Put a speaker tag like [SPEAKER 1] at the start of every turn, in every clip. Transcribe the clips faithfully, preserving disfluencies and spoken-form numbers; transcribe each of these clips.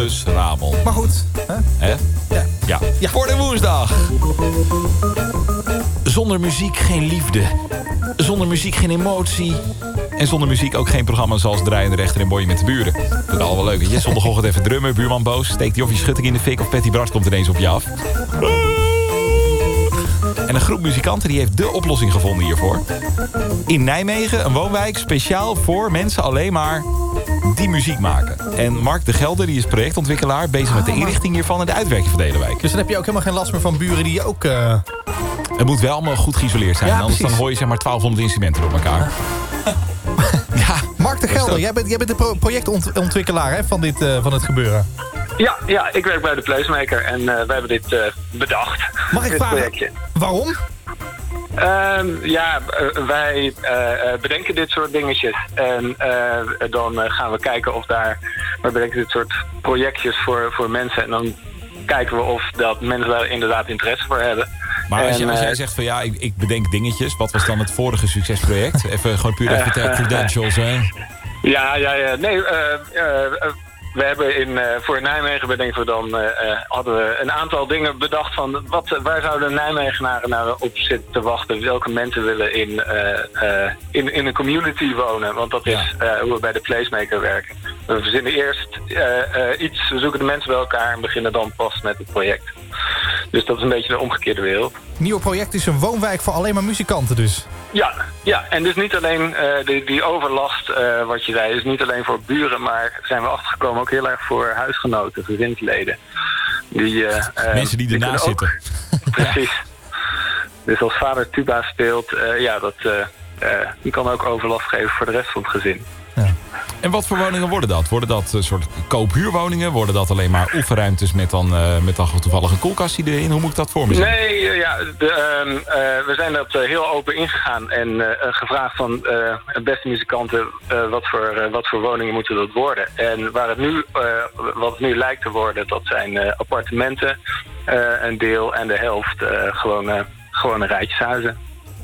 [SPEAKER 1] Dus Ramon.
[SPEAKER 2] Maar goed. Hè?
[SPEAKER 1] Hè?
[SPEAKER 2] Ja.
[SPEAKER 1] Ja.
[SPEAKER 2] Ja.
[SPEAKER 1] Voor de woensdag. Zonder muziek geen liefde. Zonder muziek geen emotie. En zonder muziek ook geen programma zoals Draaiende Rechter en Boeien met de Buren. Dat is al wel leuk, weet je. Zondagochtend even drummen, buurman boos. Steekt hij of je schutting in de fik of Patty Bart komt ineens op je af. En een groep muzikanten die heeft de oplossing gevonden hiervoor. In Nijmegen, een woonwijk, speciaal voor mensen alleen maar die muziek maken. En Mark de Gelder, die is projectontwikkelaar, bezig met de inrichting hiervan en de uitwerking van de hele wijk.
[SPEAKER 2] Dus dan heb je ook helemaal geen last meer van buren die ook... Uh...
[SPEAKER 1] Het moet wel allemaal goed geïsoleerd zijn.
[SPEAKER 2] Ja,
[SPEAKER 1] anders
[SPEAKER 2] precies.
[SPEAKER 1] dan hoor je zeg maar twaalfhonderd instrumenten door elkaar. Ja,
[SPEAKER 2] Mark de Gelder, jij bent, jij bent de pro- projectontwikkelaar hè, van, dit, uh, van het gebeuren.
[SPEAKER 3] Ja, ja, ik werk bij de Placemaker en uh, wij hebben dit uh, bedacht.
[SPEAKER 2] Mag ik
[SPEAKER 3] dit
[SPEAKER 2] vragen,
[SPEAKER 3] projectje.
[SPEAKER 2] Waarom?
[SPEAKER 3] Um, ja, uh, wij uh, bedenken dit soort dingetjes. En uh, dan uh, gaan we kijken of daar... We bedenken dit soort projectjes voor, voor mensen. En dan kijken we of dat mensen daar inderdaad interesse voor hebben.
[SPEAKER 1] Maar als, je,
[SPEAKER 3] en,
[SPEAKER 1] als jij
[SPEAKER 3] uh,
[SPEAKER 1] zegt van ja, ik, ik bedenk dingetjes. Wat was dan het vorige succesproject? Even gewoon puur even de credentials, hè?
[SPEAKER 3] Ja, ja, ja. Nee, uh, uh, uh, we hebben in, uh, voor Nijmegen bedenken we dan, uh, uh, hadden we een aantal dingen bedacht van wat, waar zouden Nijmegenaren nou op zitten te wachten? Welke mensen willen in, uh, uh, in, in een community wonen? Want dat is uh, hoe we bij de Placemaker werken. We verzinnen eerst uh, uh, iets, we zoeken de mensen bij elkaar en beginnen dan pas met het project. Dus dat is een beetje de omgekeerde wereld.
[SPEAKER 2] Nieuw project is een woonwijk voor alleen maar muzikanten dus.
[SPEAKER 3] Ja, ja, en dus niet alleen uh, die, die overlast, uh, wat je zei, is niet alleen voor buren, maar zijn we achtergekomen ook heel erg voor huisgenoten, gezinsleden. Die, uh, uh,
[SPEAKER 1] Mensen die ernaast zitten.
[SPEAKER 3] Precies. Dus als vader tuba speelt, uh, ja, dat uh, uh, die kan ook overlast geven voor de rest van het gezin.
[SPEAKER 2] Ja.
[SPEAKER 1] En wat voor woningen worden dat? Worden dat een soort koophuurwoningen? Worden dat alleen maar oefenruimtes met dan, uh, met dan toevallig een koelkastje erin? Hoe moet ik dat voor me zien?
[SPEAKER 3] Nee, uh, ja, de, uh, uh, we zijn dat uh, heel open ingegaan en uh, gevraagd van uh, beste muzikanten uh, wat, voor, uh, wat voor woningen moeten dat worden. En waar het nu, uh, wat het nu lijkt te worden, dat zijn uh, appartementen, uh, een deel en de helft uh, gewoon, uh, gewone rijtjeshuizen.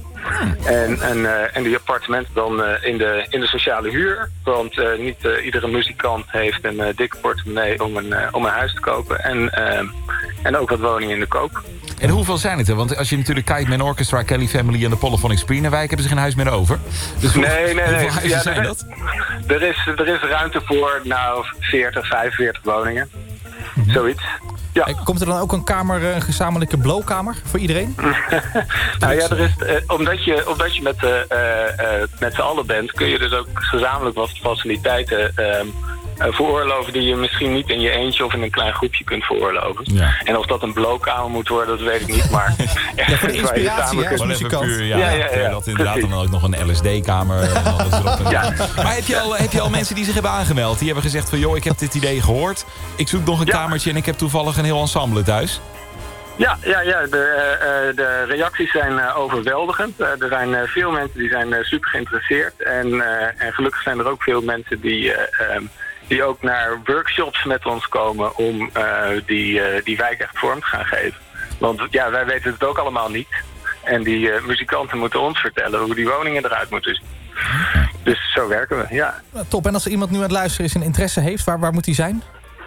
[SPEAKER 3] En, en, uh, en die appartementen dan uh, in, de, in de sociale huur. Want uh, niet uh, iedere muzikant heeft een uh, dikke portemonnee om een, uh, om een huis te kopen. En, uh, en ook wat woningen in de koop.
[SPEAKER 1] En hoeveel zijn het er? Want als je natuurlijk kijkt met Orchestra, Kelly Family en de Polyphonic Sprienerwijk, hebben ze geen huis meer over. Dus hoe,
[SPEAKER 3] nee, nee, nee.
[SPEAKER 1] hoeveel huizen
[SPEAKER 3] Ja,
[SPEAKER 1] zijn
[SPEAKER 3] er,
[SPEAKER 1] dat?
[SPEAKER 3] Er is, er is ruimte voor nou veertig, vijfenveertig woningen. Mm-hmm. Zoiets. Ja.
[SPEAKER 2] Komt er dan ook een kamer, een gezamenlijke blowkamer voor iedereen?
[SPEAKER 3] nou ja, er is, uh, omdat je, omdat je met, uh, uh, met z'n allen bent, kun je dus ook gezamenlijk wat faciliteiten uh, uh, veroorloven die je misschien niet in je eentje of in een klein groepje kunt veroorloven. Ja. En of dat een blowkamer moet worden, dat weet ik niet, maar...
[SPEAKER 2] ja, voor de inspiratie, hè, als muzikant.
[SPEAKER 1] Puur, ja, ja, ja, ja, dat inderdaad dan ook nog een L S D-kamer en alles erop en ja. Maar heb je, al, heb je al mensen die zich hebben aangemeld? Die hebben gezegd van, joh, ik heb dit idee gehoord. Ik zoek nog een ja. kamertje en ik heb toevallig een heel ensemble thuis.
[SPEAKER 3] Ja, ja, ja. De, uh, de reacties zijn uh, overweldigend. Uh, er zijn uh, veel mensen die zijn uh, super geïnteresseerd. En, uh, en gelukkig zijn er ook veel mensen die... Uh, um, die ook naar workshops met ons komen om uh, die, uh, die wijk echt vorm te gaan geven. Want ja, wij weten het ook allemaal niet. En die uh, muzikanten moeten ons vertellen hoe die woningen eruit moeten zien. Dus zo werken we, ja.
[SPEAKER 2] Top, en als er iemand nu aan het luisteren is en interesse heeft, waar, waar moet die zijn?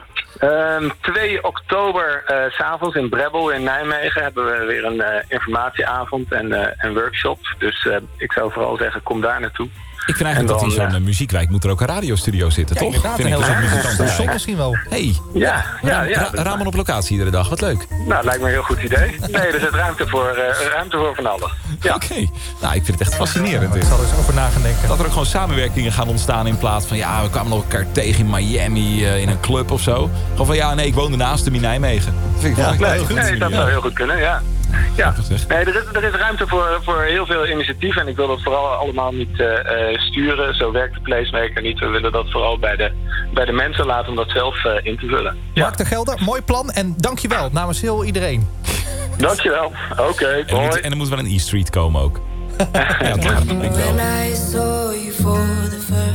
[SPEAKER 3] Um, twee oktober, uh, 's avonds in Brebbel in Nijmegen, hebben we weer een uh, informatieavond en uh, een workshop. Dus uh, ik zou vooral zeggen, kom daar naartoe.
[SPEAKER 1] Ik vind eigenlijk dan, dat in zo'n uh, muziekwijk moet er ook een radiostudio zitten,
[SPEAKER 2] ja,
[SPEAKER 1] toch?
[SPEAKER 2] Inderdaad,
[SPEAKER 1] vind
[SPEAKER 2] een
[SPEAKER 1] ik
[SPEAKER 2] heel muzikant misschien wel.
[SPEAKER 1] Hey,
[SPEAKER 3] ja, ja, ja,
[SPEAKER 1] Ra- Ra- Ramon op locatie iedere dag, wat leuk.
[SPEAKER 3] Nou, lijkt me een heel goed idee. Nee, er zit ruimte voor, uh, ruimte voor van alles. Ja.
[SPEAKER 1] Oké, okay. Nou, ik vind het echt fascinerend.
[SPEAKER 2] Ik zal er eens over na gaan denken.
[SPEAKER 1] Dat er ook gewoon samenwerkingen gaan ontstaan in plaats van, ja, we kwamen nog elkaar tegen in Miami, uh, in een club of zo. Gewoon van, ja, nee, ik woonde naast hem in Nijmegen. Dat vind ik
[SPEAKER 3] ja,
[SPEAKER 1] wel
[SPEAKER 3] nee,
[SPEAKER 1] heel goed.
[SPEAKER 3] Nee, dat
[SPEAKER 1] ja.
[SPEAKER 3] zou heel goed kunnen, ja. Ja, nee, er, is, er is ruimte voor, voor heel veel initiatieven en ik wil dat vooral allemaal niet uh, uh, sturen. Zo werkt de Placemaker niet. We willen dat vooral bij de, bij de mensen laten om dat zelf uh, in te vullen. Ja.
[SPEAKER 2] Mark de Gelder, mooi plan en dankjewel namens heel iedereen.
[SPEAKER 3] Dankjewel. Oké, okay,
[SPEAKER 1] en, moet, en er moet wel een E-Street komen ook. Ja, toch?